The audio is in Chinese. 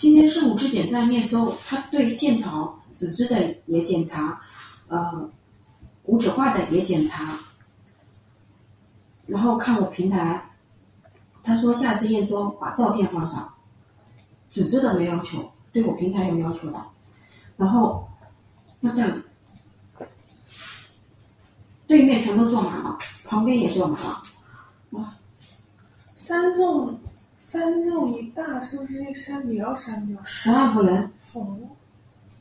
今天是无质检站验收，他对现场纸质的也检查，无纸化的也检查，然后看我平台，他说下次验收把照片放上，纸质的没要求，对我平台有要求的，然后那个对面全都做满了，旁边也做满了。 三纵一大是不是这个山也要删掉？ 12不能。 哦。